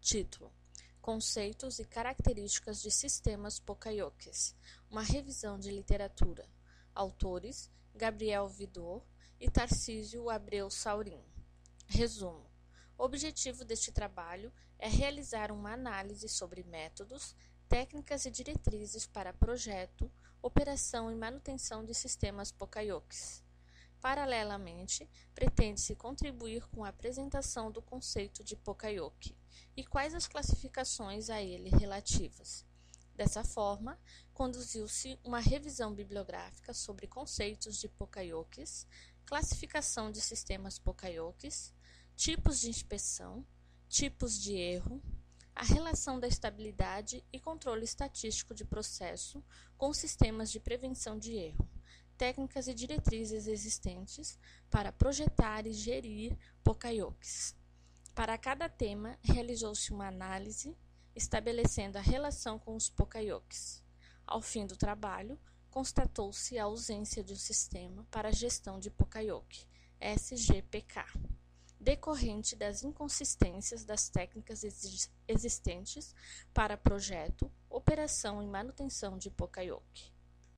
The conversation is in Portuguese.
Título: Conceitos e características de sistemas Pokayokes. Uma revisão de literatura. Autores: Gabriel Vidor e Tarcísio Abreu Saurim. Resumo: o objetivo deste trabalho é realizar uma análise sobre métodos, técnicas e diretrizes para projeto, operação e manutenção de sistemas Pokayokes. Paralelamente, pretende-se contribuir com a apresentação do conceito de Pokayoke e quais as classificações a ele relativas. Dessa forma, conduziu-se uma revisão bibliográfica sobre conceitos de Pokayokes, classificação de sistemas Pokayokes, tipos de inspeção, tipos de erro, a relação da estabilidade e controle estatístico de processo com sistemas de prevenção de erro, técnicas e diretrizes existentes para projetar e gerir Pokayokes. Para cada tema, realizou-se uma análise, estabelecendo a relação com os Pokayokes. Ao fim do trabalho, constatou-se a ausência de um sistema para a gestão de Pokayoke, SGPK, decorrente das inconsistências das técnicas existentes para projeto, operação e manutenção de Pokayoke.